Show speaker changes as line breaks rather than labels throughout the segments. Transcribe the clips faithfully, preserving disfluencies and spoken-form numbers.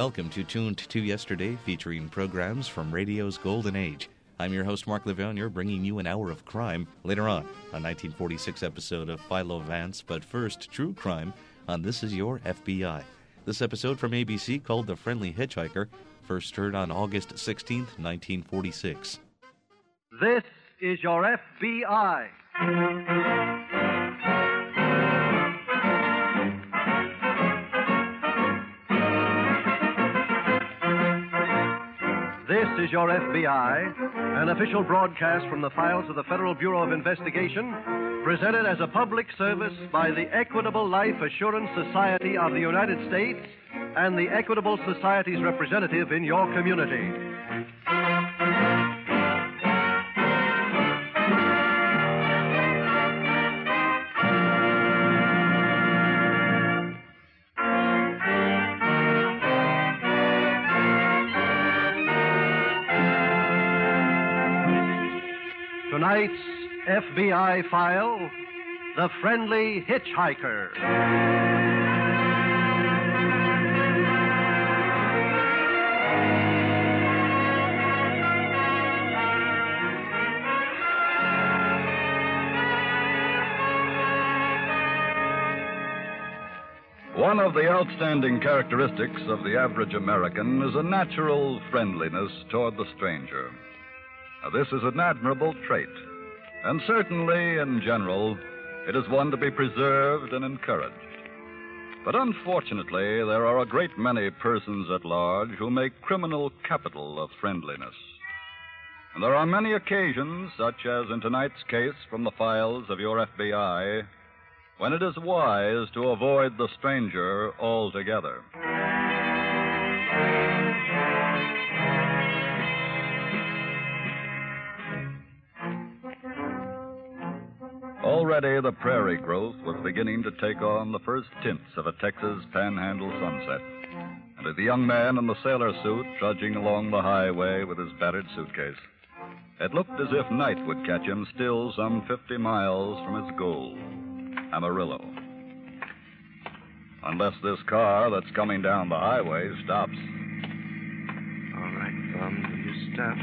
Welcome to Tuned to Yesterday, featuring programs from radio's golden age. I'm your host, Mark Levionier, bringing you an hour of crime. Later on, a nineteen forty-six episode of Philo Vance, but first, true crime on This Is Your F B I. This episode from A B C, called The Friendly Hitchhiker, first heard on August sixteenth, nineteen forty-six.
This is your F B I. This is your F B I, an official broadcast from the files of the Federal Bureau of Investigation, presented as a public service by the Equitable Life Assurance Society of the United States and the Equitable Society's representative in your community. Tonight's F B I file, The Friendly Hitchhiker.
One of the outstanding characteristics of the average American is a natural friendliness toward the stranger. Now, this is an admirable trait, and certainly, in general, it is one to be preserved and encouraged. But unfortunately, there are a great many persons at large who make criminal capital of friendliness. And there are many occasions, such as in tonight's case from the files of your F B I, when it is wise to avoid the stranger altogether. Already the prairie growth was beginning to take on the first tints of a Texas panhandle sunset, and with the young man in the sailor suit trudging along the highway with his battered suitcase, it looked as if night would catch him still some fifty miles from his goal, Amarillo. Unless this car that's coming down the highway stops.
All right, Thumb, do you stop?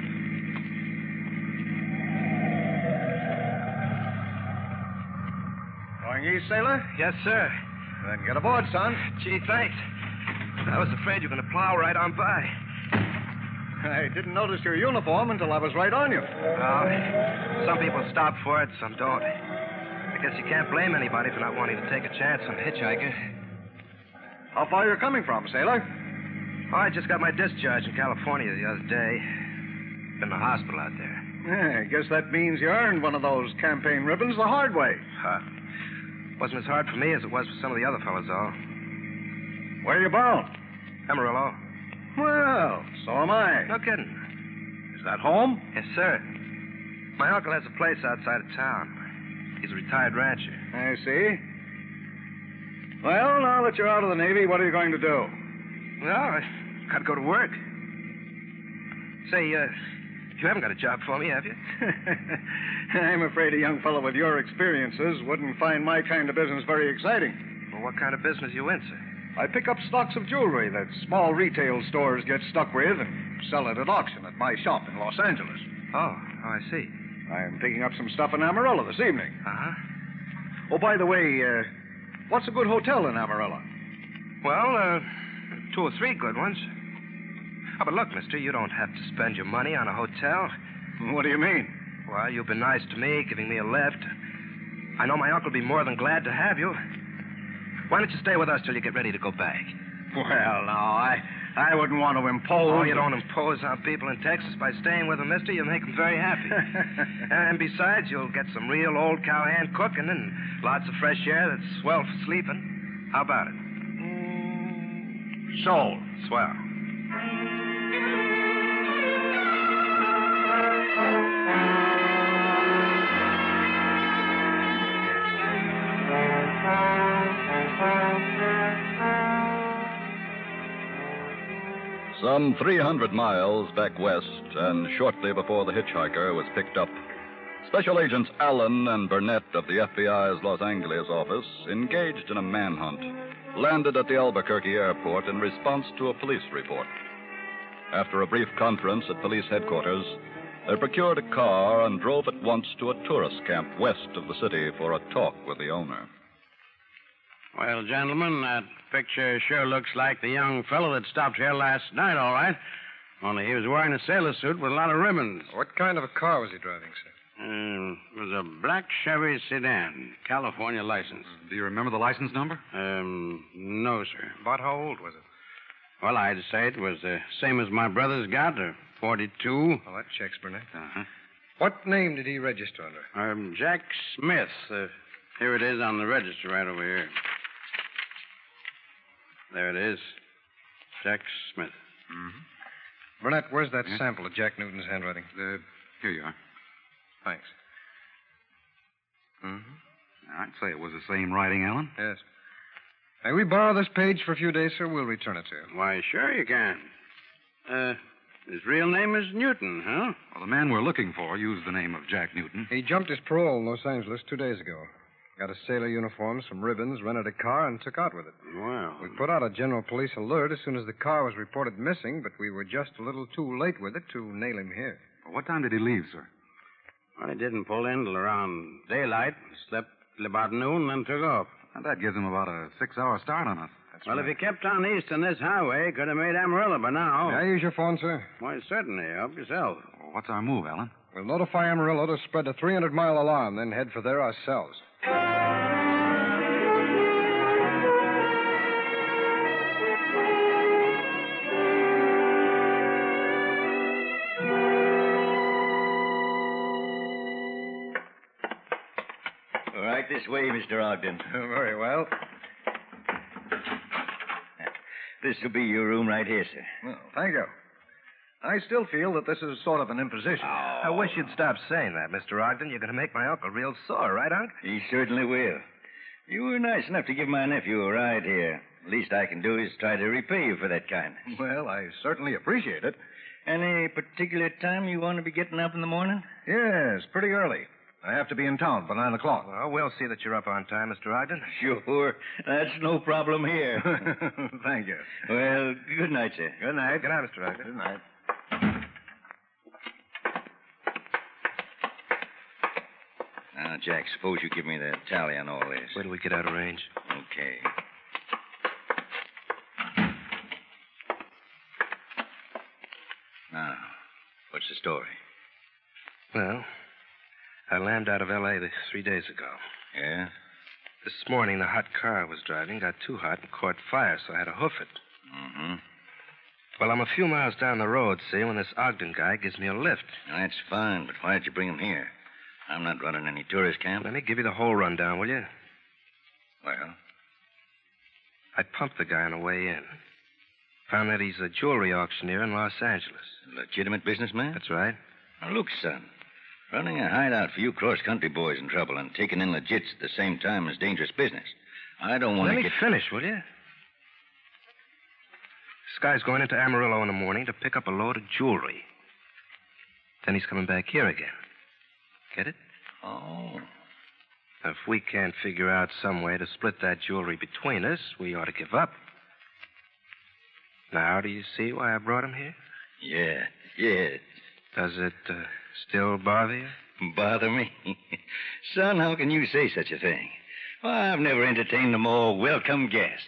Going east, sailor?
Yes, sir.
Then get aboard, son.
Gee, thanks. I was afraid you were going to plow right on by.
I didn't notice your uniform until I was right on you.
Well, some people stop for it, some don't. I guess you can't blame anybody for not wanting to take a chance on a hitchhiker.
How far are you coming from, sailor?
Oh, I just got my discharge in California the other day. Been in the hospital out there.
Yeah, I guess that means you earned one of those campaign ribbons the hard way.
Huh. Wasn't as hard for me as it was for some of the other fellas, though.
Where are you bound?
Amarillo.
Well, so am I.
No kidding.
Is that home?
Yes, sir. My uncle has a place outside of town. He's a retired rancher.
I see. Well, now that you're out of the Navy, what are you going to do?
Well, I got to go to work. Say, uh, you haven't got a job for me, have you?
I'm afraid a young fellow with your experiences wouldn't find my kind of business very exciting.
Well, what kind of business you in, sir?
I pick up stocks of jewelry that small retail stores get stuck with and sell it at auction at my shop in Los Angeles.
Oh, oh, I see.
I'm picking up some stuff in Amarillo this evening.
Uh-huh.
Oh, by the way, uh, what's a good hotel in Amarillo?
Well, uh, two or three good ones. Oh, but look, mister, you don't have to spend your money on a hotel.
What do you mean?
Well, you've been nice to me, giving me a lift. I know my uncle will be more than glad to have you. Why don't you stay with us till you get ready to go back?
Well, no, I I wouldn't want to impose.
Oh, you don't impose on people in Texas by staying with them, mister. You make them very happy. And besides, you'll get some real old cowhand cooking and lots of fresh air that's swell for sleeping. How about it?
Mm, sold.
Swell.
Some three hundred miles back west, and shortly before the hitchhiker was picked up, Special Agents Allen and Burnett of the F B I's Los Angeles office engaged in a manhunt landed at the Albuquerque airport in response to a police report. After a brief conference at police headquarters, they procured a car and drove at once to a tourist camp west of the city for a talk with the owner.
Well, gentlemen, that picture sure looks like the young fellow that stopped here last night, all right. Only he was wearing a sailor suit with a lot of ribbons.
What kind of a car was he driving, sir?
Um, it was a black Chevy sedan, California license.
Do you remember the license number?
Um, no, sir.
About how old was it?
Well, I'd say it was the same as my brother's got, or forty-two.
Well, that checks, Burnett.
Uh-huh.
What name did he register under?
Um, Jack Smith. Uh, here it is on the register right over here. There it is. Jack Smith.
Mm-hmm. Burnett, where's that yeah. sample of Jack Newton's handwriting?
Uh, here you are.
Thanks. Mm-hmm.
I'd say it was the same writing, Alan.
Yes. May we borrow this page for a few days, sir? We'll return it to you.
Why, sure you can. Uh, his real name is Newton, huh?
Well, the man we're looking for used the name of Jack Newton.
He jumped his parole in Los Angeles two days ago. Got a sailor uniform, some ribbons, rented a car, and took out with it.
Well.
We put out a general police alert as soon as the car was reported missing, but we were just a little too late with it to nail him here.
Well, what time did he leave, sir?
Well, he didn't pull in till around daylight, slept till about noon, then took off.
And that gives him about a six-hour start on us.
That's
well,
right.
if he kept on east on this highway, he could have made Amarillo by now.
May I use your phone, sir?
Why, certainly. Help yourself.
Well, what's our move, Alan?
We'll notify Amarillo to spread a three hundred mile alarm, then head for there ourselves.
Right this way, Mister Ogden.
Very well.
This will be your room right here, sir.
Well, thank you. I still feel that this is sort of an imposition.
I wish you'd stop saying that, Mister Ogden. You're going to make my uncle real sore, right, Unc?
He certainly will. You were nice enough to give my nephew a ride here. Least I can do is try to repay you for that kindness.
Well, I certainly appreciate it.
Any particular time you want to be getting up in the morning?
Yes, pretty early. I have to be in town by nine o'clock.
Well, we'll see that you're up on time, Mister Ogden.
Sure. That's no problem here.
Thank you.
Well, good night, sir.
Good night.
Good night, Mister Ogden.
Good night.
Now, Jack, suppose you give me the tally on all this.
Wait till we get out of range.
Okay. Now, what's the story?
Well, I landed out of L A this three days ago.
Yeah?
This morning, the hot car I was driving got too hot and caught fire, so I had to hoof it.
Mm-hmm.
Well, I'm a few miles down the road, see, when this Ogden guy gives me a lift.
Now, that's fine, but why'd you bring him here? I'm not running any tourist camp.
Let me give you the whole rundown, will you?
Well?
I pumped the guy on the way in. Found that he's a jewelry auctioneer in Los Angeles.
Legitimate businessman?
That's right.
Now, look, son. Running a hideout for you cross-country boys in trouble and taking in legits at the same time is dangerous business. I don't want
Let
to
me
get...
finish, will you? This guy's going into Amarillo in the morning to pick up a load of jewelry. Then he's coming back here again. Get it?
Oh.
If we can't figure out some way to split that jewelry between us, we ought to give up. Now, do you see why I brought him here?
Yeah, yeah.
Does it uh, still bother you?
Bother me? Son, how can you say such a thing? Why, I've never entertained a more welcome guest.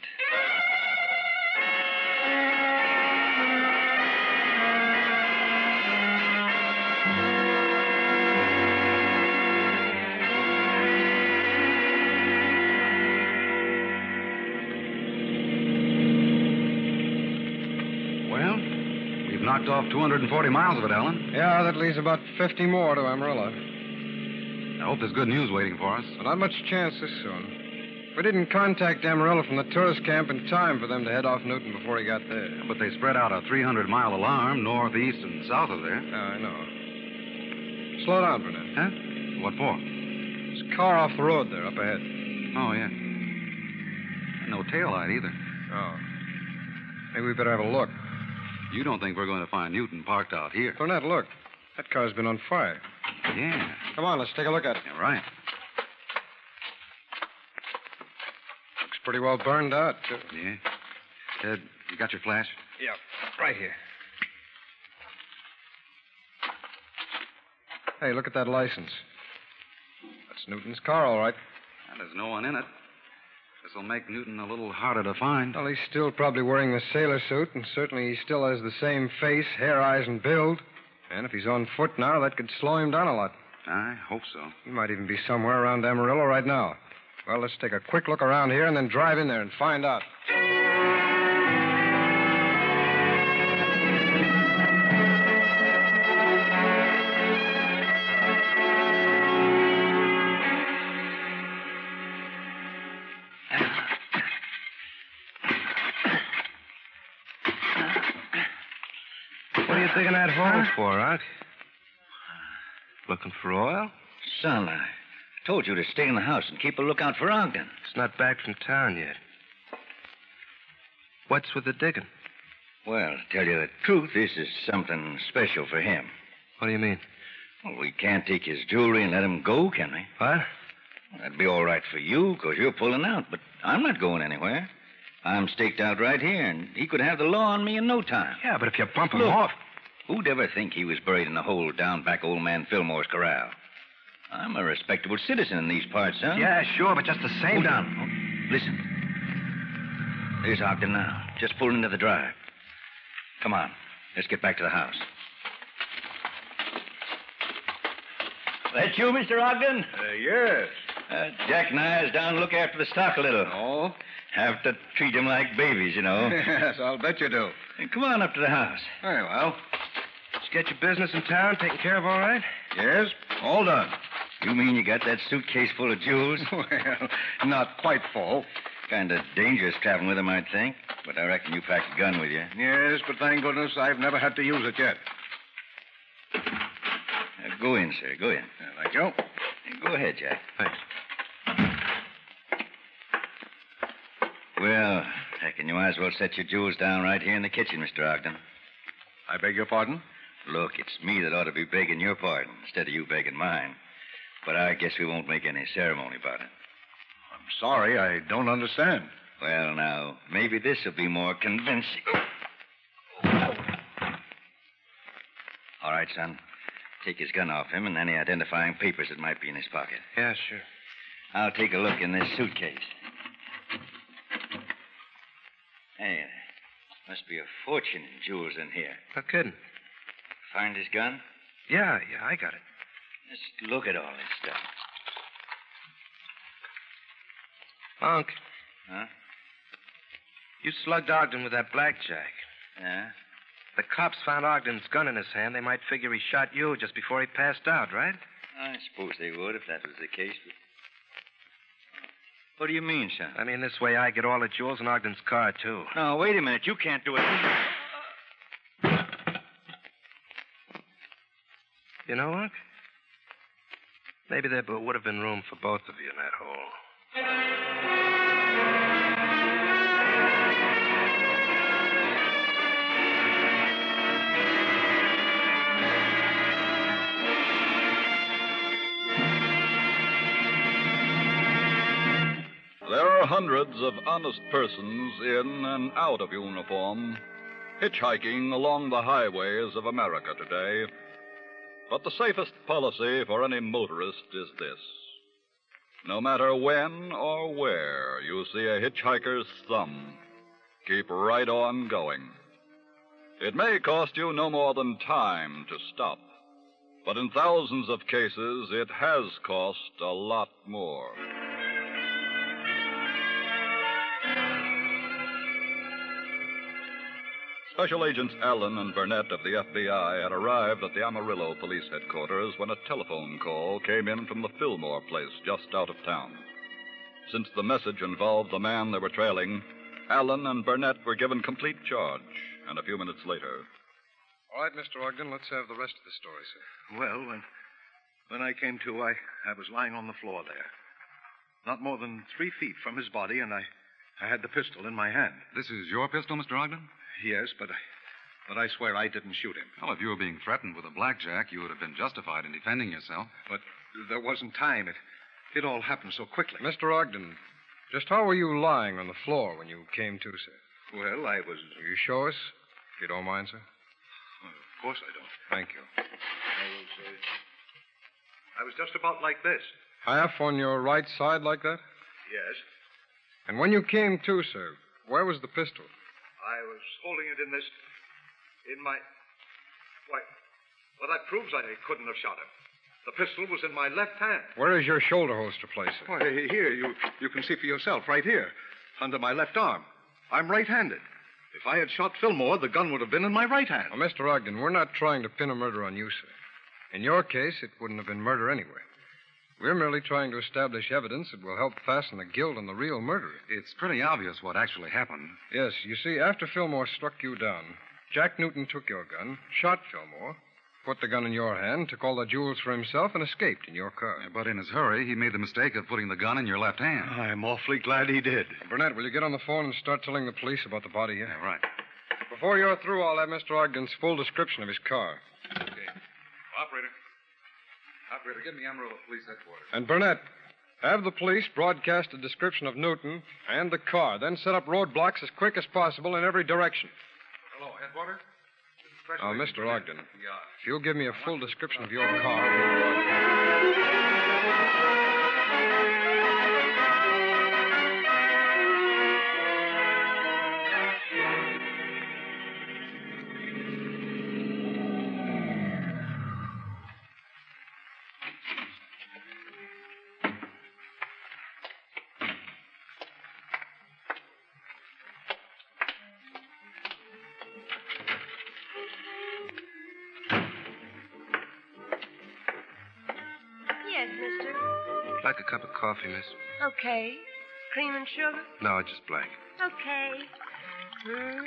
Knocked off two hundred forty miles of it, Alan.
Yeah, that leaves about fifty more to Amarillo.
I hope there's good news waiting for us.
Well, not much chance this soon. We didn't contact Amarillo from the tourist camp in time for them to head off Newton before he got there.
But they spread out a three hundred mile alarm north, east, and south of there.
Yeah, I know. Slow down, Burnett.
Huh? What for?
There's a car off the road there, up ahead.
Oh, yeah. No taillight either.
Oh. Maybe we better have a look.
You don't think we're going to find Newton parked out here?
Burnett, look. That car's been on fire.
Yeah.
Come on, let's take a look at it.
Yeah, right. Looks
pretty well burned out, too.
Yeah? Ted, you got your flash?
Yeah, right here. Hey, look at that license. That's Newton's car, all right.
And there's no one in it. This'll make Newton a little harder to find.
Well, he's still probably wearing the sailor suit, and certainly he still has the same face, hair, eyes, and build. And if he's on foot now, that could slow him down a lot.
I hope so.
He might even be somewhere around Amarillo right now. Well, let's take a quick look around here and then drive in there and find out.
What are you digging that hole for, Art? Looking for oil?
Son, I told you to stay in the house and keep a lookout for Ogden.
He's not back from town yet. What's with the digging?
Well, to tell you the truth, this is something special for him.
What do you mean?
Well, we can't take his jewelry and let him go, can we?
What?
Well, that'd be all right for you, because you're pulling out, but I'm not going anywhere. I'm staked out right here, and he could have the law on me in no time.
Yeah, but if you bump him
Look,
off...
Who'd ever think he was buried in a hole down back old man Fillmore's corral? I'm a respectable citizen in these parts, son.
Yeah, sure, but just the same...
Hold down. Oh, listen. There's Ogden now, just pulling into the drive. Come on, let's get back to the house. That you, Mister Ogden?
Uh, yes.
Uh, Jack and I is down to look after the stock a little.
Oh?
Have to treat them like babies, you know.
Yes, I'll bet you do.
Hey, come on up to the house.
Very well.
Did you get your business in town taken care of all right?
Yes, all done.
You mean you got that suitcase full of jewels?
Well, not quite full.
Kind of dangerous traveling with them, I'd think. But I reckon you packed a gun with you.
Yes, but thank goodness I've never had to use it yet.
Uh, go in, sir. Go in.
Uh, thank you.
Go ahead, Jack.
Thanks.
Well, I reckon you might as well set your jewels down right here in the kitchen, Mister Ogden.
I beg your pardon?
Look, it's me that ought to be begging your pardon instead of you begging mine. But I guess we won't make any ceremony about it.
I'm sorry, I don't understand.
Well, now, maybe this will be more convincing. All right, son. Take his gun off him and any identifying papers that might be in his pocket.
Yeah, sure.
I'll take a look in this suitcase. Hey, must be a fortune in jewels in here.
No kidding.
Find his gun?
Yeah, yeah, I got it.
Just look at all this stuff.
Unc,
Huh?
you slugged Ogden with that blackjack.
Yeah?
The cops found Ogden's gun in his hand. They might figure he shot you just before he passed out, right?
I suppose they would if that was the case. But... What do you mean, son?
I mean, this way I get all the jewels in Ogden's car, too.
No, wait a minute. You can't do it.
You know, Unc? Maybe there would have been room for both of you in that hole.
There are hundreds of honest persons in and out of uniform, hitchhiking along the highways of America today. But the safest policy for any motorist is this. No matter when or where you see a hitchhiker's thumb, keep right on going. It may cost you no more than time to stop, but in thousands of cases it has cost a lot more. Special Agents Allen and Burnett of the F B I had arrived at the Amarillo Police Headquarters when a telephone call came in from the Fillmore place just out of town. Since the message involved the man they were trailing, Allen and Burnett were given complete charge, and a few minutes later...
All right, Mister Ogden, let's have the rest of the story, sir.
Well, when, when I came to, I, I was lying on the floor there. Not more than three feet from his body, and I, I had the pistol in my hand.
This is your pistol, Mister Ogden?
Yes, but I, but I swear I didn't shoot him.
Well, if you were being threatened with a blackjack, you would have been justified in defending yourself.
But there wasn't time. It, it all happened so quickly.
Mister Ogden, Just how were you lying on the floor when you came to, sir?
Well, I was...
Will you show us, if you don't mind, sir?
Well, of course I don't.
Thank you.
I was, uh, I was just about like this.
Half on your right side like that?
Yes.
And when you came to, sir, where was the pistol?
I was holding it in this... in my... Why, well, that proves I couldn't have shot him. The pistol was in my left hand.
Where is your shoulder holster placed, sir?
Why, here, you, you can see for yourself, right here, under my left arm. I'm right-handed. If I had shot Fillmore, the gun would have been in my right hand.
Well, Mister Ogden, we're not trying to pin a murder on you, sir. In your case, it wouldn't have been murder anyway. We're merely trying to establish evidence that will help fasten the guilt on the real murderer.
It's pretty obvious what actually happened.
Yes, you see, after Fillmore struck you down, Jack Newton took your gun, shot Fillmore, put the gun in your hand, took all the jewels for himself, and escaped in your car.
But in his hurry, he made the mistake of putting the gun in your left hand.
I'm awfully glad he did.
Burnett, will you get on the phone and start telling the police about the body here?
Yeah, right.
Before you're through, I'll have Mister Ogden's full description of his car.
Okay. Operator. Operator, give me Amarillo Police Headquarters.
And Burnett, have the police broadcast a description of Newton and the car, then set up roadblocks as quick as possible in every direction.
Hello, Headquarters?
Oh, Mister Ogden,
Yeah.
if you'll give me a full description of your car, we'll broadcast.
Yes, mister.
Like a cup of coffee, miss?
Okay. Cream and sugar?
No, just black.
Okay. Mm-hmm.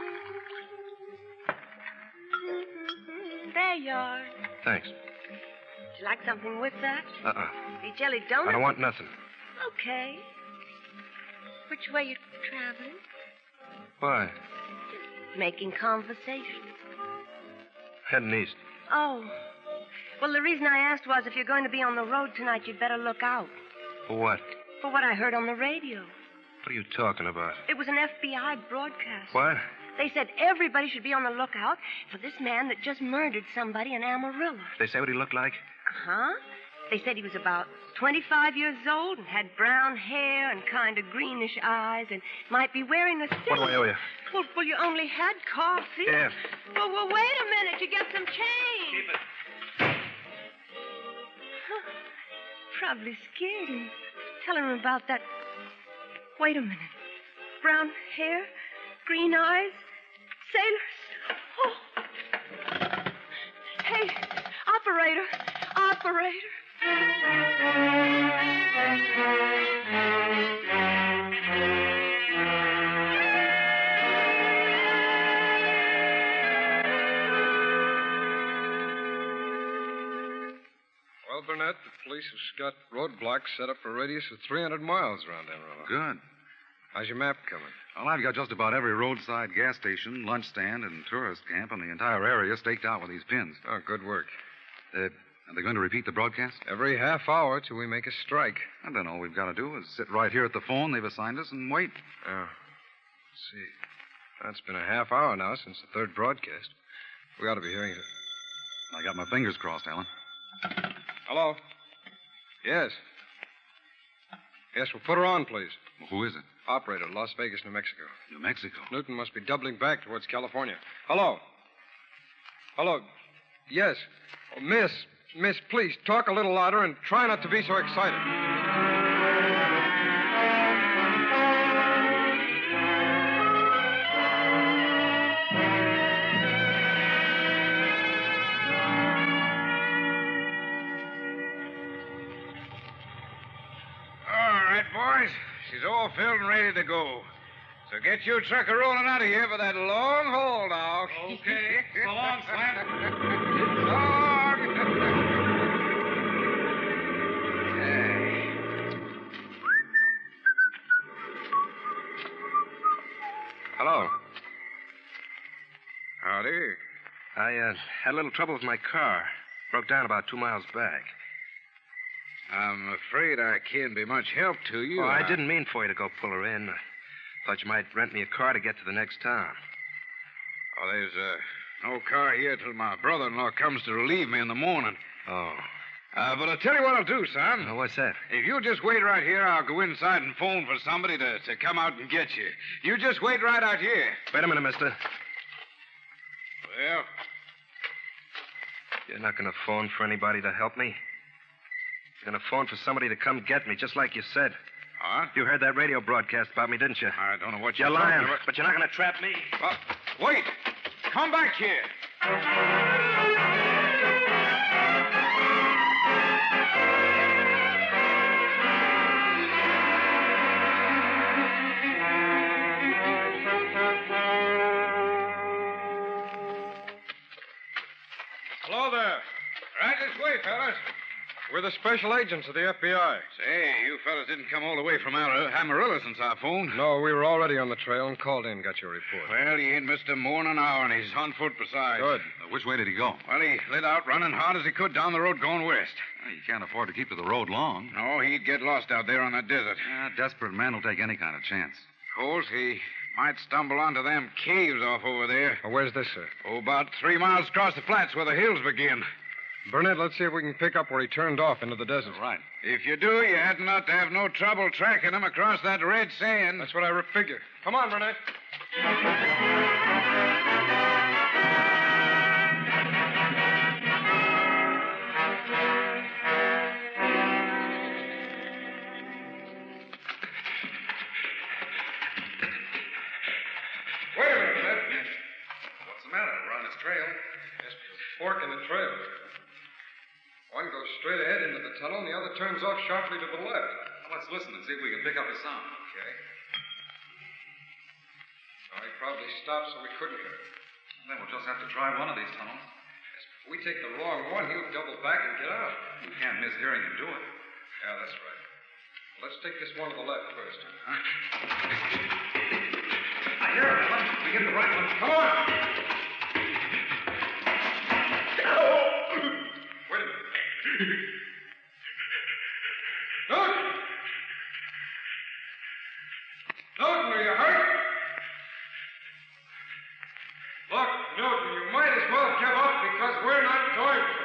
There you are.
Thanks.
Would you like something with that?
Uh-uh.
A jelly donut?
I don't want nothing.
Okay. Which way you traveling?
Why?
Making conversation.
Heading east.
Oh. Well, the reason I asked was if you're going to be on the road tonight, you'd better look out.
For what?
For what I heard on the radio.
What are you talking about?
It was an F B I broadcast.
What?
They said everybody should be on the lookout for this man that just murdered somebody in Amarillo.
They say what he looked like?
Huh? They said he was about twenty-five years old and had brown hair and kind of greenish eyes and might be wearing a suit.
What do I owe you?
Well, well, you only had coffee.
Yeah.
Well, well, wait a minute. You get some change.
Keep it.
Probably scared him. Tell him about that. Wait a minute. Brown hair, green eyes, sailors. Oh. Hey, operator, operator.
Well, Burnett, the police have got roadblocks set up for a radius of three hundred miles around Amarillo.
Good.
How's your map coming?
Well, I've got just about every roadside gas station, lunch stand, and tourist camp in the entire area staked out with these pins.
Oh, good work.
Uh, are they going to repeat the broadcast?
Every half hour till we make a strike.
And then all we've got to do is sit right here at the phone they've assigned us and wait.
Oh. Let's see. Well, it's been a half hour now since the third broadcast. We ought to be hearing it.
I got my fingers crossed, Alan.
Hello? Yes. Yes, well, put her on, please.
Well, who is it?
Operator, Las Vegas, New Mexico.
New Mexico.
Newton must be doubling back towards California. Hello? Hello? Yes. Oh, miss, miss, please, talk a little louder and try not to be so excited.
All right, boys. She's all filled and ready to go. So get your trucker rolling out of here for that long haul now.
Okay. So long, Slam.
So long.
Hello.
Howdy. I uh, had a little trouble with my car. Broke down about two miles back.
I'm afraid I can't be much help to you.
Oh, I didn't mean for you to go pull her in. I thought you might rent me a car to get to the next town.
Oh, there's uh, no car here till my brother-in-law comes to relieve me in the morning.
Oh.
Uh, but I'll tell you what I'll do, son.
Oh, what's that?
If you'll just wait right here, I'll go inside and phone for somebody to, to come out and get you. You just wait right out here.
Wait a minute, mister.
Well?
You're not going to phone for anybody to help me? You're going to phone for somebody to come get me, just like you said.
Huh?
You heard that radio broadcast about me, didn't you?
I don't know what you're
You're lying,
talking about.
but you're not going to trap me.
Well, wait. Come back here.
Hello there.
Right this way, fellas.
We're the special agents of the F B I.
Say, you fellas didn't come all the way from Amar- Amarillo since I phoned.
No, we were already on the trail and called in, got your report.
Well, he ain't missed a more than an hour, and he's on foot besides.
Good.
Uh, which way did he go?
Well, he lit out running hard as he could down the road going west.
Well, you can't afford to keep to the road long.
No, he'd get lost out there on that desert.
A desperate man will take any kind of chance.
Of course, he might stumble onto them caves off over there.
Well, where's this, sir?
Oh, about three miles across the flats where the hills begin.
Burnett, let's see if we can pick up where he turned off into the desert.
Right.
If you do, you hadn't ought to have no trouble tracking him across that red sand.
That's what I figure. Come on, Burnett. Wait a minute, Burnett.
What's the matter? We're on his trail.
There's a fork in the trail. One goes straight ahead into the tunnel, and the other turns off sharply to the left.
Well, let's listen and see if we can pick up his sound.
Okay. Oh, he probably stopped so we couldn't hear it.
Then we'll just have to try one of these tunnels.
If we take the wrong one, he'll double back and get out.
We can't miss hearing him do it.
Yeah, that's right. Let's take this one to the left first.
Huh? I hear him, fella. We get the right one.
Come on! Wait a minute. Newton! Newton, are you hurt? Look, Newton, you might as well give up because we're not going to.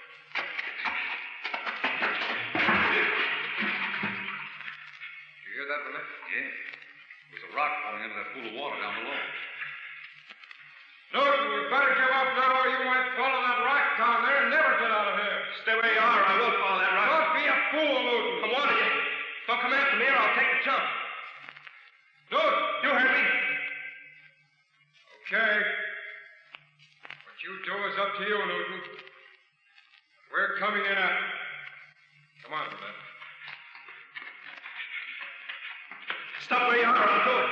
You hear that, Burnett?
Yeah. There's a rock falling into that pool of water down below.
Newton, you better give up now or you might follow that rock down there and never get out of here.
Stay where you are, or I will follow that rock.
Don't be a fool, Newton.
I'm warning you. Don't come after me, or I'll take the jump.
Newton!
You heard me.
Okay. What you do is up to you, Newton. We're coming in at you. Come on, Burnett.
Stop where you are, or I'll do it.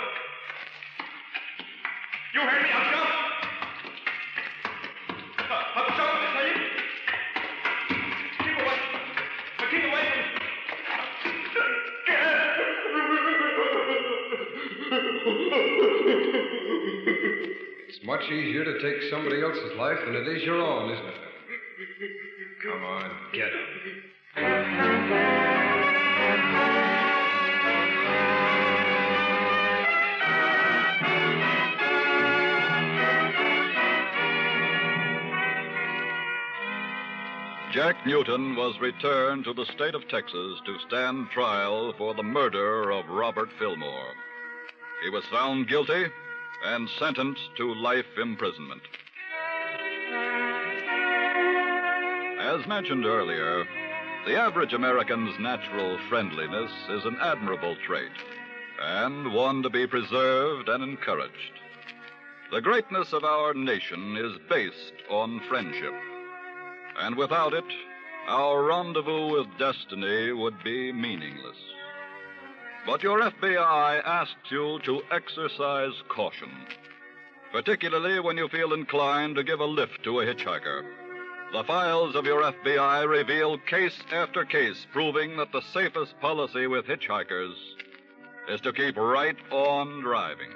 You heard me, I'll jump. Uh, I'll jump, I tell you. Keep away. Uh, keep away from me.
It's much easier to take somebody else's life than it is your own, isn't it? Come on, get up.
Jack Newton was returned to the state of Texas to stand trial for the murder of Robert Fillmore. He was found guilty and sentenced to life imprisonment. As mentioned earlier, the average American's natural friendliness is an admirable trait, and one to be preserved and encouraged. The greatness of our nation is based on friendship, and without it, our rendezvous with destiny would be meaningless. But your F B I asks you to exercise caution, particularly when you feel inclined to give a lift to a hitchhiker. The files of your F B I reveal case after case proving that the safest policy with hitchhikers is to keep right on driving.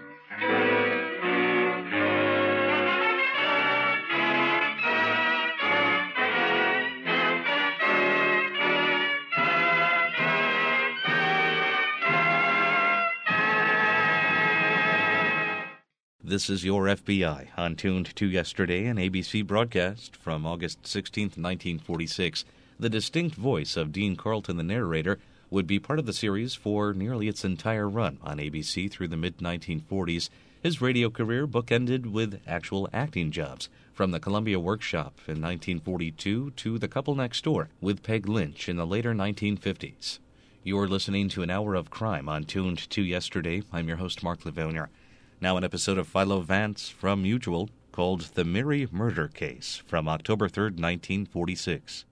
This is Your F B I on Tuned to Yesterday, an A B C broadcast from August sixteenth, nineteen forty-six. The distinct voice of Dean Carlton, the narrator, would be part of the series for nearly its entire run on A B C through the mid nineteen forties. His radio career bookended with actual acting jobs, from the Columbia Workshop in nineteen forty-two to The Couple Next Door with Peg Lynch in the later nineteen fifties. You're listening to an hour of crime on Tuned to Yesterday. I'm your host, Mark Livonia. Now an episode of Philo Vance from Mutual called The Mary Murder Case from October third, nineteen forty-six.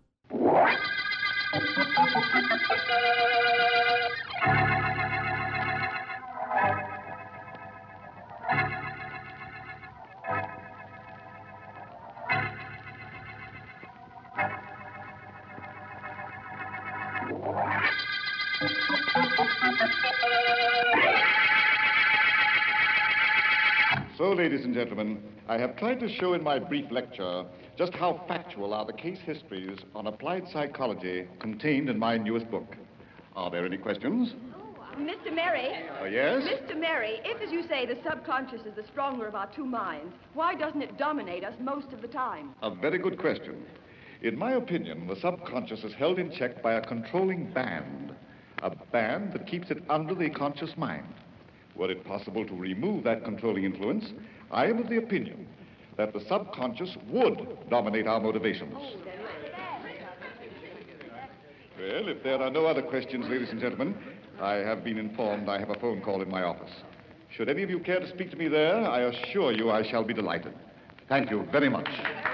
So, ladies and gentlemen, I have tried to show in my brief lecture just how factual are the case histories on applied psychology contained in my newest book. Are there any questions?
Mister Merry.
Oh, yes?
Mister Merry, if, as you say, the subconscious is the stronger of our two minds, why doesn't it dominate us most of the time?
A very good question. In my opinion, the subconscious is held in check by a controlling band, a band that keeps it under the conscious mind. Were it possible to remove that controlling influence, I am of the opinion that the subconscious would dominate our motivations. Well, if there are no other questions, ladies and gentlemen, I have been informed I have a phone call in my office. Should any of you care to speak to me there, I assure you I shall be delighted. Thank you very much.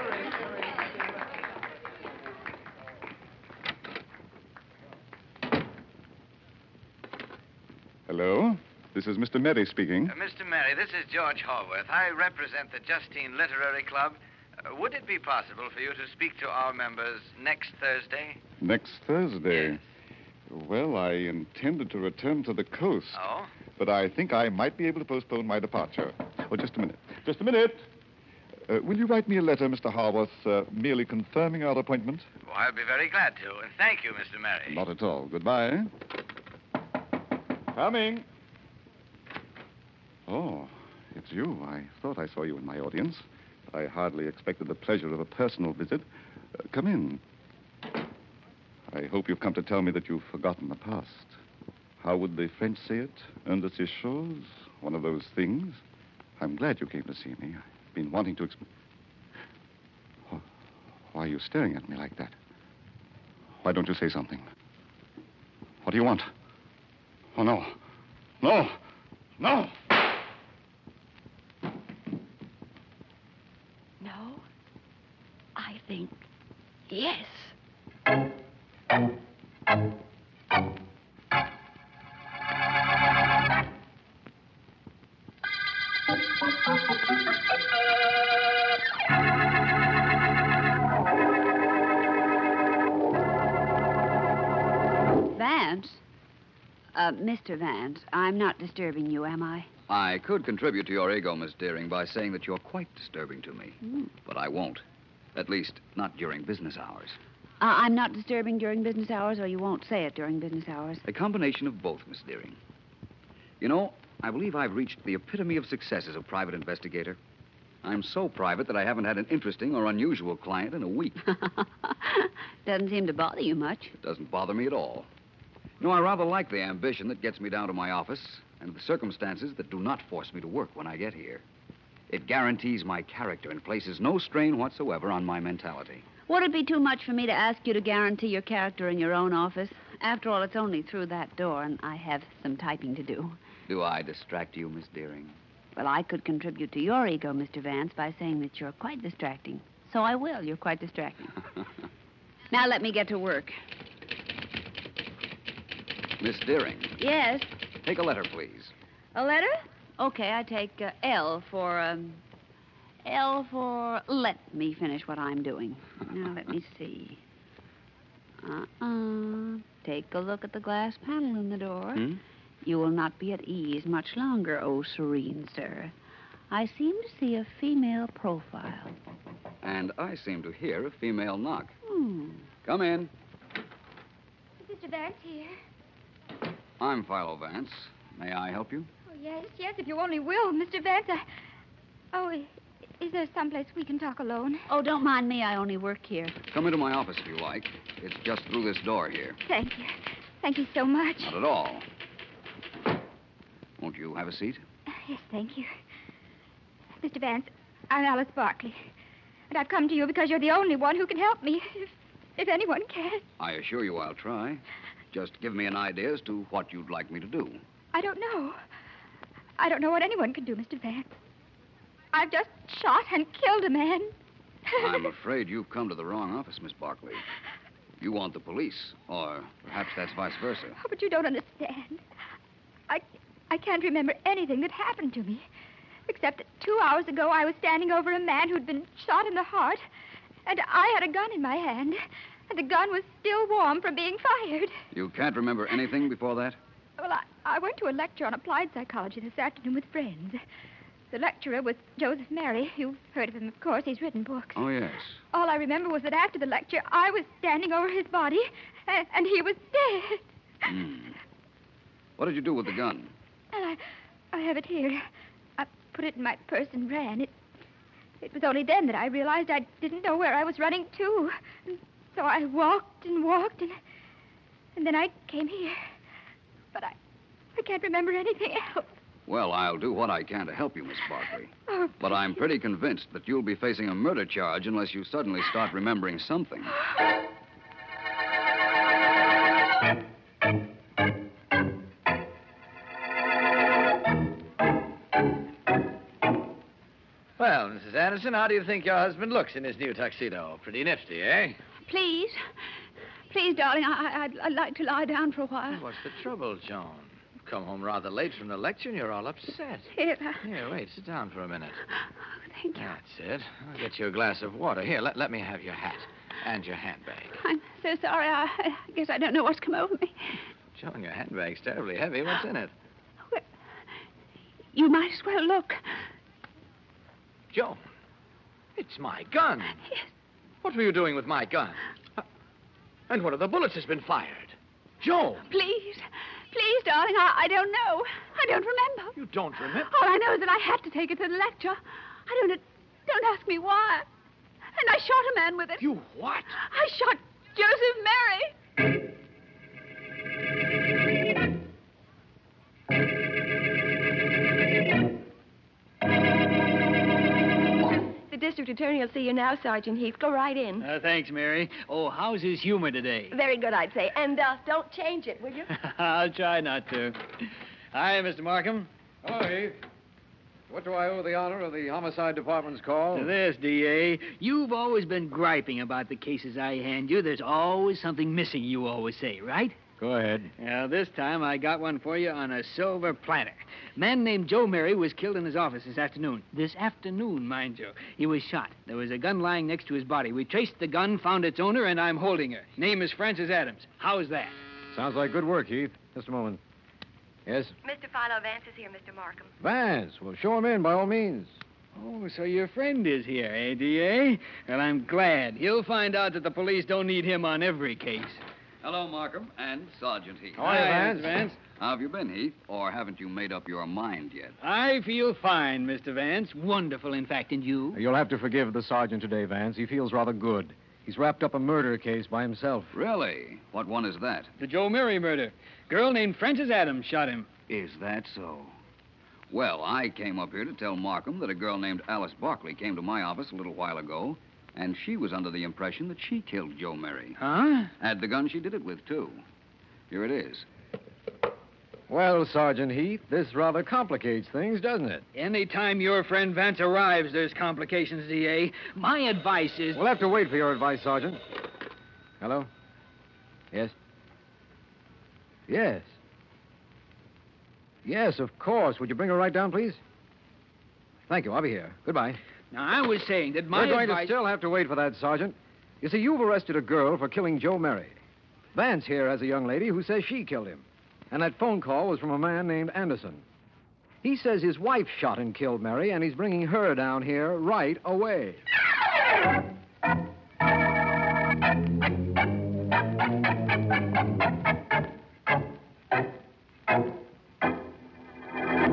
Hello? This is Mister Merry speaking.
Uh, Mister Merry, this is George Haworth. I represent the Justine Literary Club. Uh, would it be possible for you to speak to our members next Thursday?
Next Thursday?
Yes.
Well, I intended to return to the coast.
Oh?
But I think I might be able to postpone my departure. Oh, just a minute. Just a minute. Uh, will you write me a letter, Mister Haworth, uh, merely confirming our appointment?
Oh, I'll be very glad to. And thank you, Mister Merry.
Not at all. Goodbye. Coming. Oh, it's you. I thought I saw you in my audience. I hardly expected the pleasure of a personal visit. Uh, come in. I hope you've come to tell me that you've forgotten the past. How would the French say it? Un de ces choses? One of those things. I'm glad you came to see me. I've been wanting to explain. Oh, why are you staring at me like that? Why don't you say something? What do you want? Oh, no. No. No.
No. I think yes.
Vance? Uh, Mister Vance, I'm not disturbing you, am I?
I could contribute to your ego, Miss Deering, by saying that you're quite disturbing to me.
Mm.
But I won't. At least, not during business hours.
Uh, I'm not disturbing during business hours, or you won't say it during business hours.
A combination of both, Miss Deering. You know, I believe I've reached the epitome of success as a private investigator. I'm so private that I haven't had an interesting or unusual client in a week.
Doesn't seem to bother you much.
It doesn't bother me at all. You know, I rather like the ambition that gets me down to my office and the circumstances that do not force me to work when I get here. It guarantees my character and places no strain whatsoever on my mentality.
Would it be too much for me to ask you to guarantee your character in your own office? After all, it's only through that door, and I have some typing to do.
Do I distract you, Miss Deering?
Well, I could contribute to your ego, Mister Vance, by saying that you're quite distracting. So I will. You're quite distracting. Now let me get to work.
Miss Deering.
Yes?
Take a letter, please.
A letter? Okay, I take uh, L for, um, L for let me finish what I'm doing. Now, let me see. Uh-uh. Take a look at the glass panel in the door.
Hmm?
You will not be at ease much longer, oh serene sir. I seem to see a female profile.
And I seem to hear a female knock.
Hmm.
Come in.
Mister Vance here.
I'm Philo Vance. May I help you?
Oh, yes, yes, if you only will. Mister Vance, I, Oh, i- is there someplace we can talk alone?
Oh, don't mind me. I only work here.
Come into my office if you like. It's just through this door here.
Thank you. Thank you so much.
Not at all. Won't you have a seat?
Yes, thank you. Mister Vance, I'm Alice Barkley. And I've come to you because you're the only one who can help me, if, if anyone can.
I assure you I'll try. Just give me an idea as to what you'd like me to do.
I don't know. I don't know what anyone can do, Mister Vance. I've just shot and killed a man.
I'm afraid you've come to the wrong office, Miss Barkley. You want the police, or perhaps that's vice versa.
Oh, but you don't understand. I, I can't remember anything that happened to me. Except that two hours ago I was standing over a man who'd been shot in the heart, and I had a gun in my hand, and the gun was still warm from being fired.
You can't remember anything before that?
Well, I, I went to a lecture on applied psychology this afternoon with friends. The lecturer was Joseph Mary. You've heard of him, of course. He's written books.
Oh, yes.
All I remember was that after the lecture, I was standing over his body, and, and he was dead.
Hmm. What did you do with the gun?
And I, I have it here. I put it in my purse and ran. It, it was only then that I realized I didn't know where I was running to. And so I walked and walked, and, and then I came here. But I, I can't remember anything else.
Well, I'll do what I can to help you, Miss Barkley.
Oh,
But I'm pretty convinced that you'll be facing a murder charge unless you suddenly start remembering something.
Well, Missus Anderson, how do you think your husband looks in his new tuxedo? Pretty nifty, eh?
Please. Please, darling, I, I'd, I'd like to lie down for a while.
What's the trouble, Joan? You've come home rather late from the lecture and you're all upset.
Here, uh,
Here, wait, sit down for a minute.
thank you.
That's it. I'll get you a glass of water. Here, let, let me have your hat and your handbag.
I'm so sorry. I, I guess I don't know what's come over me.
Joan, your handbag's terribly heavy. What's in it?
You might as well look.
Joan, it's my gun.
Yes.
What were you doing with my gun? Uh, And one of the bullets has been fired. Joan!
Please. Please, darling, I, I don't know. I don't remember.
You don't remember?
All I know is that I had to take it to the lecture. I don't... Don't ask me why. And I shot a man with it.
You what?
I shot Joseph Mary.
The district attorney will see you now, Sergeant Heath. Go right in.
Uh, thanks, Mary. Oh, how's his humor today?
Very good, I'd say. And uh, don't change it, will you?
I'll try not to. Hi, Mister Markham.
Hello, Heath. What do I owe the honor of the homicide department's call?
To this, D A. You've always been griping about the cases I hand you. There's always something missing, you always say, right?
Go ahead.
Now, this time I got one for you on a silver platter. Man named Joe Mary was killed in his office this afternoon. This afternoon, mind you. He was shot. There was a gun lying next to his body. We traced the gun, found its owner, and I'm holding her. Name is Frances Adams. How's that?
Sounds like good work, Heath. Just a moment. Yes?
Mister Philo Vance is here, Mister Markham.
Vance. Well, show him in by all means.
Oh, so your friend is here, eh, D A? Well, I'm glad. He'll find out that the police don't need him on every case.
Hello, Markham, and Sergeant Heath.
How are you, Hi, Vance? Mister Vance.
How have you been, Heath? Or haven't you made up your mind yet?
I feel fine, Mister Vance. Wonderful, in fact, and you?
You'll have to forgive the sergeant today, Vance. He feels rather good. He's wrapped up a murder case by himself.
Really? What one is that?
The Joe Mary murder. Girl named Frances Adams shot him.
Is that so? Well, I came up here to tell Markham that a girl named Alice Barkley came to my office a little while ago, and she was under the impression that she killed Joe Mary.
Huh?
Had the gun she did it with, too. Here it is.
Well, Sergeant Heath, this rather complicates things, doesn't it?
Any time your friend Vance arrives, there's complications, D A. My advice is...
We'll have to wait for your advice, Sergeant. Hello? Yes? Yes. Yes, of course. Would you bring her right down, please? Thank you. I'll be here. Goodbye.
Now, I was saying that my
We're going
advice...
to still have to wait for that, Sergeant. You see, you've arrested a girl for killing Joe Mary. Vance here has a young lady who says she killed him. And that phone call was from a man named Anderson. He says his wife shot and killed Mary, and he's bringing her down here right away. How long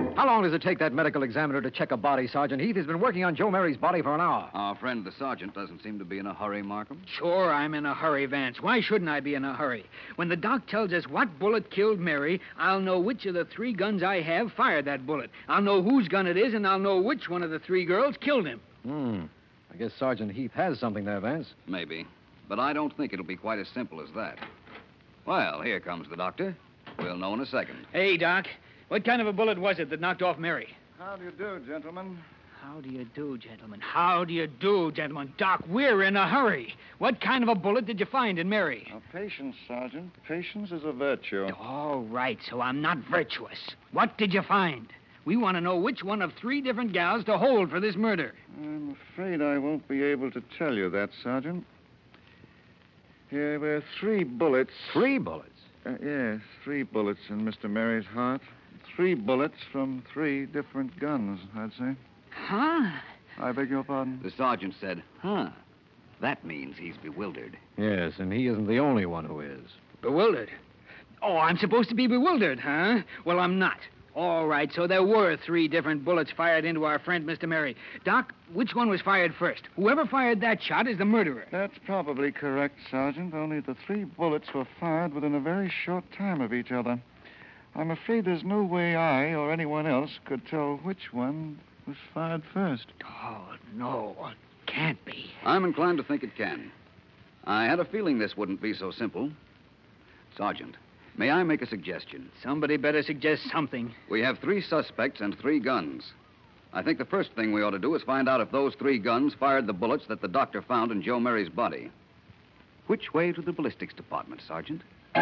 does it take that medical examiner to check a body, Sergeant Heath? He's been working on Joe Mary's body for an hour.
Our friend the sergeant doesn't seem to be in a hurry, Markham.
Sure, I'm in a hurry, Vance. Why shouldn't I be in a hurry? When the doc tells us what bullet killed Mary, I'll know which of the three guns I have fired that bullet. I'll know whose gun it is, and I'll know which one of the three girls killed him.
Hmm. I guess Sergeant Heath has something there, Vance.
Maybe. But I don't think it'll be quite as simple as that. Well, here comes the doctor. We'll know in a second.
Hey, Doc. What kind of a bullet was it that knocked off Mary?
How do you do, gentlemen?
How do you do, gentlemen? How do you do, gentlemen? Doc, we're in a hurry. What kind of a bullet did you find in Mary?
Now, patience, Sergeant. Patience is a virtue.
All right, so I'm not virtuous. What did you find? We want to know which one of three different gals to hold for this murder.
I'm afraid I won't be able to tell you that, Sergeant. Here were three bullets.
Three bullets?
Uh, yes, three bullets in Mister Mary's heart. Three bullets from three different guns, I'd say.
Huh?
I beg your pardon?
The sergeant said, huh. That means he's bewildered.
Yes, and he isn't the only one who is.
Bewildered? Oh, I'm supposed to be bewildered, huh? Well, I'm not. All right, so there were three different bullets fired into our friend, Mister Mary. Doc, which one was fired first? Whoever fired that shot is the murderer.
That's probably correct, Sergeant, only the three bullets were fired within a very short time of each other. I'm afraid there's no way I or anyone else could tell which one was fired first.
Oh, no, it can't be.
I'm inclined to think it can. I had a feeling this wouldn't be so simple. Sergeant, may I make a suggestion?
Somebody better suggest something.
We have three suspects and three guns. I think the first thing we ought to do is find out if those three guns fired the bullets that the doctor found in Joe Mary's body. Which way to the ballistics department, Sergeant?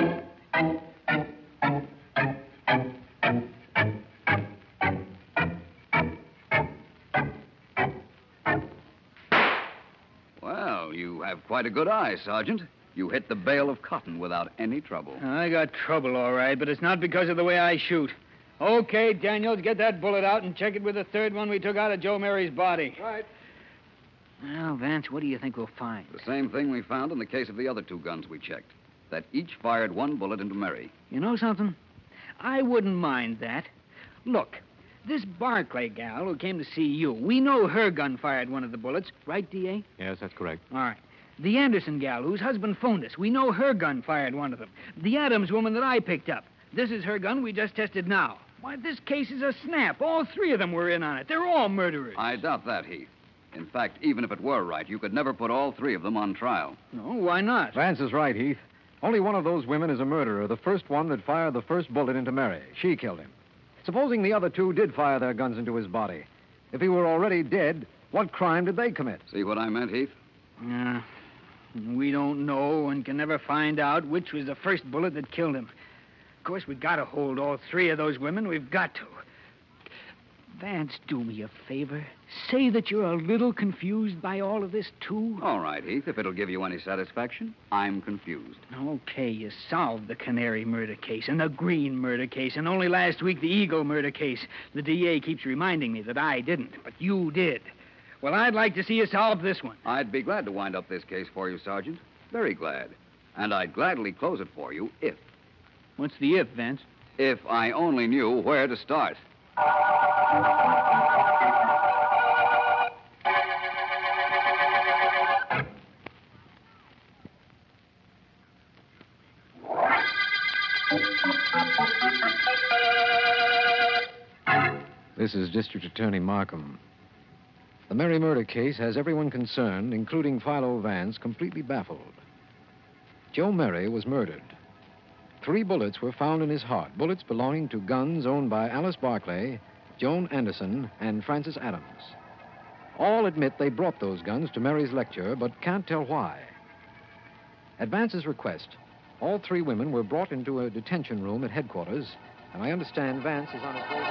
Well, you have quite a good eye, Sergeant. You hit the bale of cotton without any trouble.
I got trouble, all right, but it's not because of the way I shoot. Okay, Daniels, get that bullet out and check it with the third one we took out of Joe Mary's body.
Right.
Well, Vance, what do you think we'll find?
The same thing we found in the case of the other two guns we checked. That each fired one bullet into Mary.
You know something? I wouldn't mind that. Look, this Barclay gal who came to see you, we know her gun fired one of the bullets, right, D A?
Yes, that's correct.
All right. The Anderson gal whose husband phoned us, we know her gun fired one of them. The Adams woman that I picked up, this is her gun we just tested now. Why, this case is a snap. All three of them were in on it. They're all murderers.
I doubt that, Heath. In fact, even if it were right, you could never put all three of them on trial.
No, why not?
Vance is right, Heath. Only one of those women is a murderer, the first one that fired the first bullet into Mary. She killed him. Supposing the other two did fire their guns into his body. If he were already dead, what crime did they commit?
See what I meant, Heath?
Yeah. We don't know and can never find out which was the first bullet that killed him. Of course, we've got to hold all three of those women. We've got to. Vance, do me a favor. Say that you're a little confused by all of this, too.
All right, Heath, if it'll give you any satisfaction. I'm confused.
Okay, you solved the Canary murder case and the Green murder case, and only last week the Eagle murder case. The D A keeps reminding me that I didn't, but you did. Well, I'd like to see you solve this one.
I'd be glad to wind up this case for you, Sergeant. Very glad. And I'd gladly close it for you if...
What's the if, Vance?
If I only knew where to start.
This is District Attorney Markham. The Mary murder case has everyone concerned, including Philo Vance, completely baffled. Joe Mary was murdered. Three bullets were found in his heart, bullets belonging to guns owned by Alice Barclay, Joan Anderson, and Francis Adams. All admit they brought those guns to Mary's lecture, but can't tell why. At Vance's request, all three women were brought into a detention room at headquarters, and I understand Vance is on his way.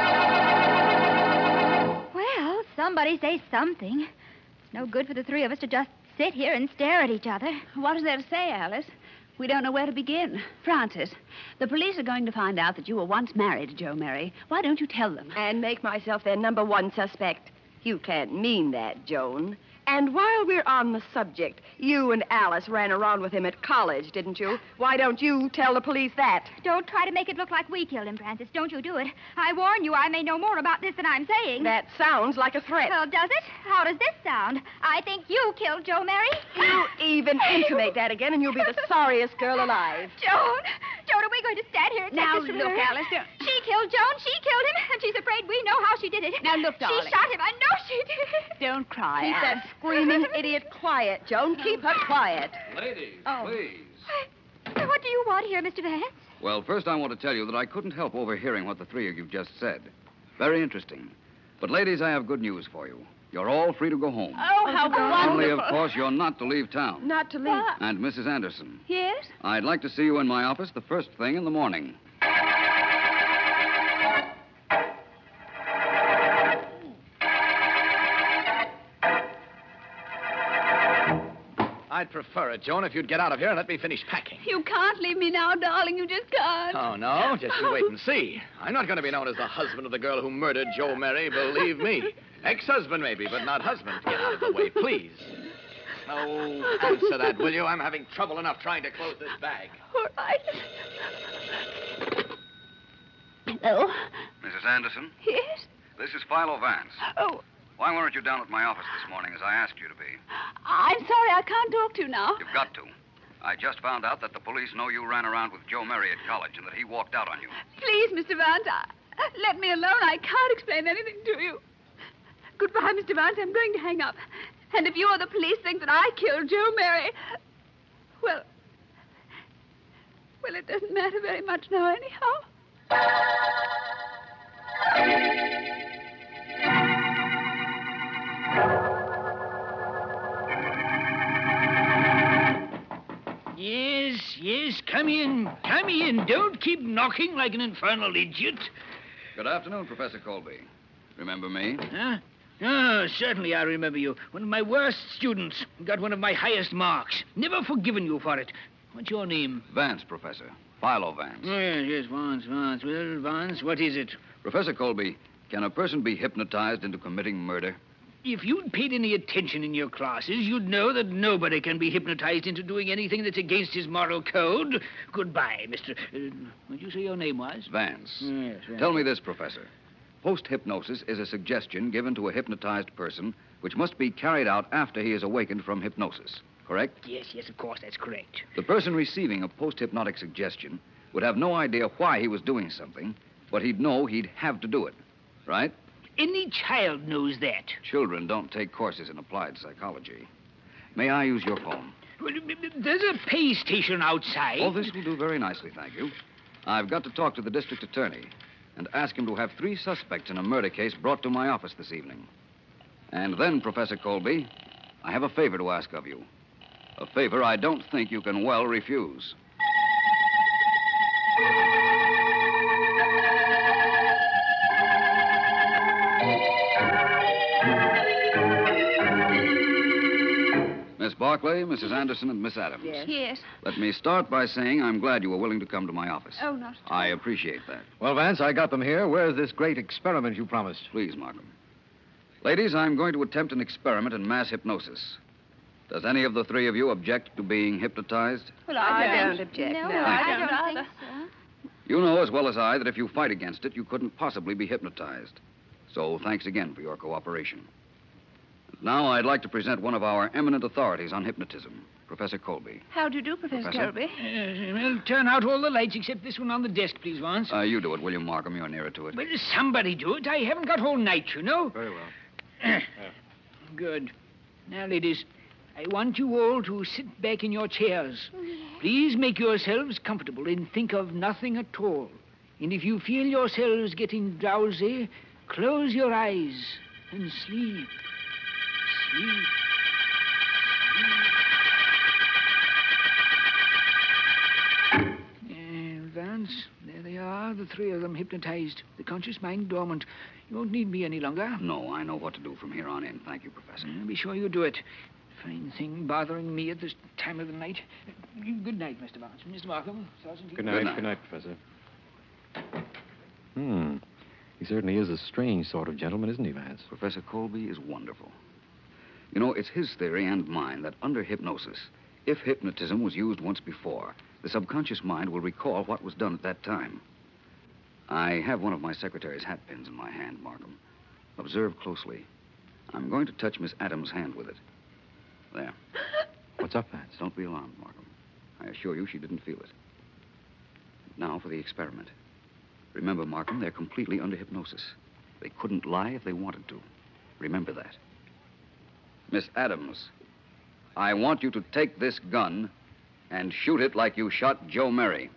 Well, somebody say something. It's no good for the three of us to just sit here and stare at each other.
What is there to say, Alice? We don't know where to begin. Francis, the police are going to find out that you were once married to Joe Mary. Why don't you tell them?
And make myself their number one suspect. You can't mean that, Joan.
And while we're on the subject, you and Alice ran around with him at college, didn't you? Why don't you tell the police that?
Don't try to make it look like we killed him, Francis. Don't you do it. I warn you, I may know more about this than I'm saying.
That sounds like a threat.
Well, does it? How does this sound? I think you killed Joe Mary.
You even intimate that again, and you'll be the sorriest girl alive.
Joan! Joan, are we going to stand here and take
Now,
this from
look,
her?
Alice, don't-
She killed Joan. She killed him, and she's afraid we know how she did it.
Now, look, darling.
She shot him. I know she did.
Don't cry,
Keep
Alice.
that screaming idiot quiet, Joan. Keep her quiet.
Ladies,
Oh.
please.
What do you want here, Mister Vance?
Well, first I want to tell you that I couldn't help overhearing what the three of you just said. Very interesting. But, ladies, I have good news for you. You're all free to go home.
Oh, how wonderful.
Only, of course, you're not to leave town.
Not to leave.
And, Missus Anderson,
Yes?
I'd like to see you in my office the first thing in the morning.
I'd prefer it, Joan, if you'd get out of here and let me finish packing.
You can't leave me now, darling. You just can't.
Oh, no? Just you wait and see. I'm not going to be known as the husband of the girl who murdered Joe Mary, believe me. Ex-husband, maybe, but not husband. Get out of the way, please. Oh, answer that, will you? I'm having trouble enough trying to close this bag.
All right. Hello?
Missus Anderson,
Yes?
this is Philo Vance.
Oh,
Why weren't you down at my office this morning as I asked you to be?
I'm sorry. I can't talk to you now.
You've got to. I just found out that the police know you ran around with Joe Mary at college and that he walked out on you.
Please, Mister Vance, I, let me alone. I can't explain anything to you. Goodbye, Mister Vance. I'm going to hang up. And if you or the police think that I killed Joe Mary, well, well, it doesn't matter very much now, anyhow.
Yes, yes, come in. Come in. Don't keep knocking like an infernal idiot.
Good afternoon, Professor Colby. Remember me?
Huh? Oh, certainly I remember you. One of my worst students. Got one of my highest marks. Never forgiven you for it. What's your name?
Vance, Professor. Philo Vance.
Oh, yes, yes, Vance, Vance. Well, Vance, what is it?
Professor Colby, can a person be hypnotized into committing murder?
If you'd paid any attention in your classes, you'd know that nobody can be hypnotized into doing anything that's against his moral code. Goodbye, Mister Uh, what did you say your name was?
Vance.
Yes, right.
Tell me this, Professor. Post-hypnosis is a suggestion given to a hypnotized person which must be carried out after he is awakened from hypnosis. Correct?
Yes, yes, of course, that's correct.
The person receiving a post-hypnotic suggestion would have no idea why he was doing something, but he'd know he'd have to do it. Right?
Any child knows that.
Children don't take courses in applied psychology. May I use your phone?
Well, there's a pay station outside.
Oh, this will do very nicely, thank you. I've got to talk to the district attorney and ask him to have three suspects in a murder case brought to my office this evening. And then, Professor Colby, I have a favor to ask of you. A favor I don't think you can well refuse. Miss Barclay, Missus Anderson, and Miss Adams.
Yes. Yes.
Let me start by saying I'm glad you were willing to come to my office.
Oh, not at all.
I appreciate that.
Well, Vance, I got them here. Where's this great experiment you promised?
Please, Markham. Ladies, I'm going to attempt an experiment in mass hypnosis. Does any of the three of you object to being hypnotized?
Well,
I
I
don't object.
No,
No,
I,
I
don't,
don't
think so.
You know as well as I that if you fight against it, you couldn't possibly be hypnotized. So thanks again for your cooperation. Now I'd like to present one of our eminent authorities on hypnotism, Professor Colby.
How do you do, Professor,
Professor?
Colby?
Uh, well, turn out all the lights except this one on the desk, please, Vance.
Uh, you do it, William Markham. You're nearer to it.
Well, somebody do it. I haven't got all night, you know.
Very well.
Good. Now, ladies, I want you all to sit back in your chairs. Please make yourselves comfortable and think of nothing at all. And if you feel yourselves getting drowsy, close your eyes and sleep. Sleep. Sleep. Uh, Vance, there they are, the three of them hypnotized. The conscious mind dormant. You won't need me any longer.
No, I know what to do from here on in. Thank you, Professor.
Uh, be sure you do it. Fine thing bothering me at this time of the night. Uh, Good night, Mister Vance. Mister Markham, Sergeant.
Good night. Good night, Professor. Hmm. He certainly is a strange sort of gentleman, isn't he, Vance?
Professor Colby is wonderful. You know, it's his theory and mine that under hypnosis, if hypnotism was used once before, the subconscious mind will recall what was done at that time. I have one of my secretary's hat pins in my hand, Markham. Observe closely. I'm going to touch Miss Adams' hand with it. There.
What's up, Vance?
Don't be alarmed, Markham. I assure you she didn't feel it. Now for the experiment. Remember, Markham, they're completely under hypnosis. They couldn't lie if they wanted to. Remember that. Miss Adams, I want you to take this gun and shoot it like you shot Joe Murray.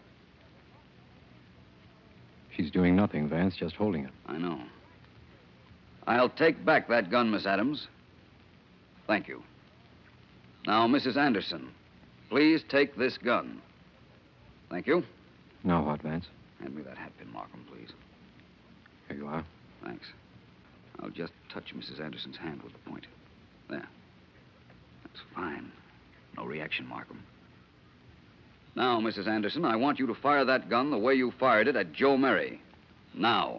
She's doing nothing, Vance, just holding it.
I know. I'll take back that gun, Miss Adams. Thank you. Now, Missus Anderson, please take this gun. Thank you.
Now what, Vance?
Hand me that hat pin, Markham, please.
Here you are.
Thanks. I'll just touch Missus Anderson's hand with the point. There. That's fine. No reaction, Markham. Now, Missus Anderson, I want you to fire that gun the way you fired it at Joe Murray. Now.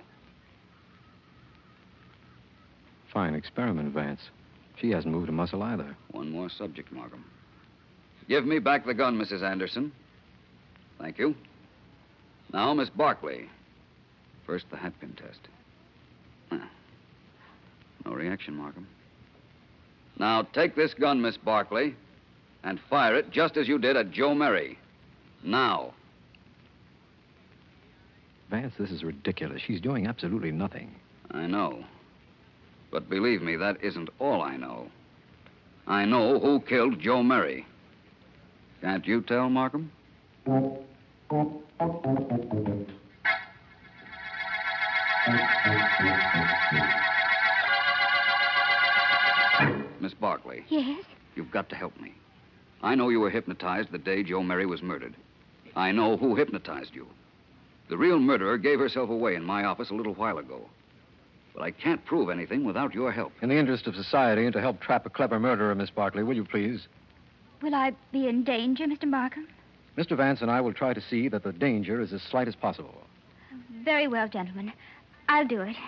Fine experiment, Vance. She hasn't moved a muscle either.
One more subject, Markham. Give me back the gun, Missus Anderson. Thank you. Now, Miss Barkley. First, the hatpin test. Ah. No reaction, Markham. Now, take this gun, Miss Barkley, and fire it just as you did at Joe Murray. Now.
Vance, this is ridiculous. She's doing absolutely nothing.
I know. But believe me, that isn't all I know. I know who killed Joe Murray. Can't you tell, Markham? Miss Barkley.
Yes?
You've got to help me. I know you were hypnotized the day Joe Murray was murdered. I know who hypnotized you. The real murderer gave herself away in my office a little while ago. But I can't prove anything without your help.
In the interest of society and to help trap a clever murderer, Miss Barkley, will you please?
Will I be in danger, Mister Markham?
Mister Vance and I will try to see that the danger is as slight as possible.
Very well, gentlemen. I'll do it.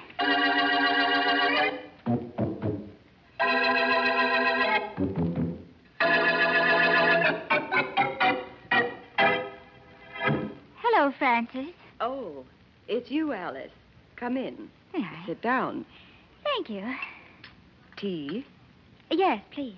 Hello, Francis.
Oh, it's you, Alice. Come in.
Yeah.
Sit down.
Thank you.
Tea?
Yes, please.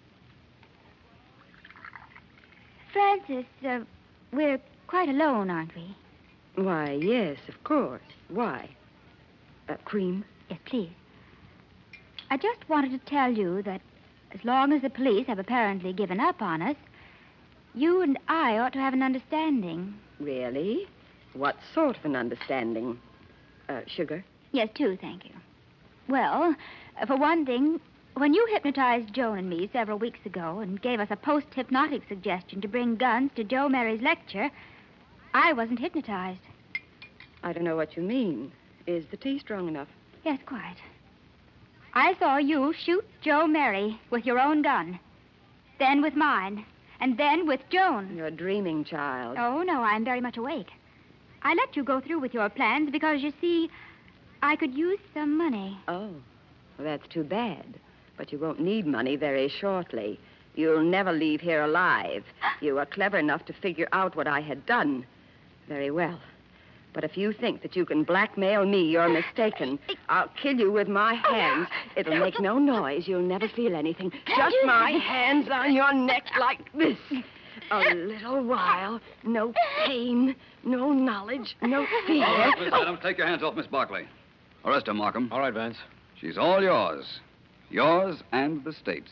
Francis, uh, we're quite alone, aren't we?
Why, yes, of course. Why? Uh, cream?
Yes, please. I just wanted to tell you that as long as the police have apparently given up on us, you and I ought to have an understanding.
Really? What sort of an understanding? Uh, sugar?
Yes, two, thank you. Well, uh, for one thing, when you hypnotized Joan and me several weeks ago and gave us a post-hypnotic suggestion to bring guns to Joe Mary's lecture, I wasn't hypnotized.
I don't know what you mean. Is the tea strong enough?
Yes, quite. I saw you shoot Joe Mary with your own gun, then with mine, and then with Joan.
You're dreaming, child.
Oh, no, I'm very much awake. I let you go through with your plans because, you see, I could use some money.
Oh, well, that's too bad. But you won't need money very shortly. You'll never leave here alive. You were clever enough to figure out what I had done. Very well. But if you think that you can blackmail me, you're mistaken. I'll kill you with my hands. It'll make no noise. You'll never feel anything. Just my hands on your neck like this. A little while. No pain, no knowledge, no fear.
All right, Miss Adams, take your hands off Miss Barkley. Arrest her, Markham.
All right, Vance.
She's all yours. Yours and the state's.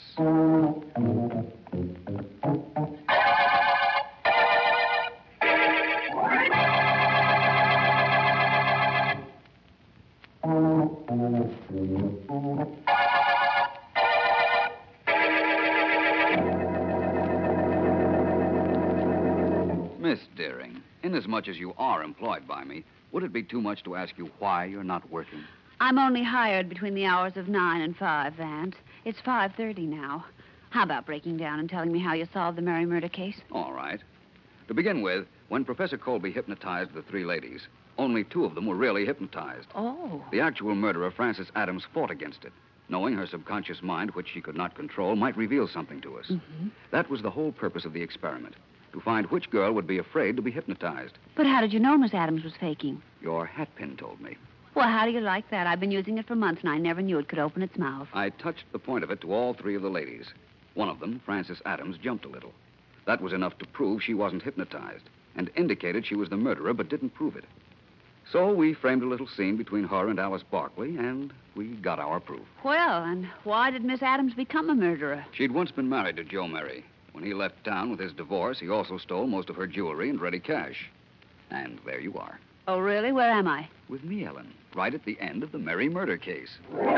Miss Deering, inasmuch as you are employed by me, would it be too much to ask you why you're not working?
I'm only hired between the hours of nine and five, Vance. It's five thirty now. How about breaking down and telling me how you solved the Mary murder case?
All right. To begin with, when Professor Colby hypnotized the three ladies, only two of them were really hypnotized.
Oh.
The actual murderer, Francis Adams, fought against it. Knowing her subconscious mind, which she could not control, might reveal something to us.
Mm-hmm.
That was the whole purpose of the experiment, to find which girl would be afraid to be hypnotized.
But how did you know Miss Adams was faking?
Your hatpin told me.
Well, how do you like that? I've been using it for months, and I never knew it could open its mouth.
I touched the point of it to all three of the ladies. One of them, Frances Adams, jumped a little. That was enough to prove she wasn't hypnotized, and indicated she was the murderer, but didn't prove it. So we framed a little scene between her and Alice Barkley, and we got our proof.
Well, and why did Miss Adams become a murderer?
She'd once been married to Joe Murray. When he left town with his divorce, he also stole most of her jewelry and ready cash. And there you are.
Oh, really? Where am I?
With me, Ellen, right at the end of the Murray murder case.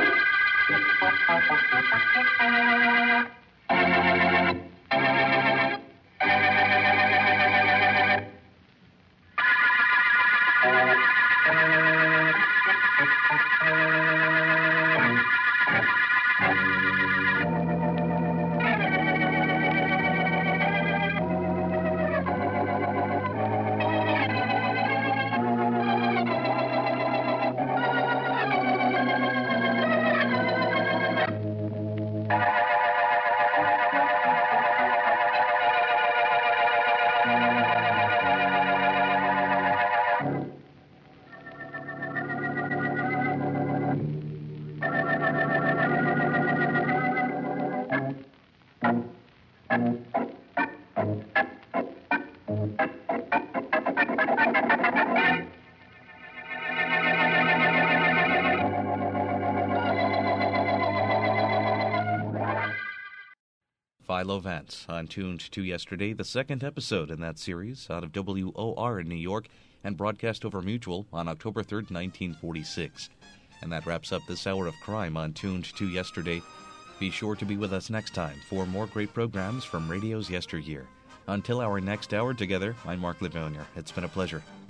Philo Vance on Tuned to Yesterday, the second episode in that series out of W O R in New York and broadcast over Mutual on October third, nineteen forty-six. And that wraps up this hour of crime on Tuned to Yesterday. Be sure to be with us next time for more great programs from radio's yesteryear. Until our next hour together, I'm Mark Livonia. It's been a pleasure.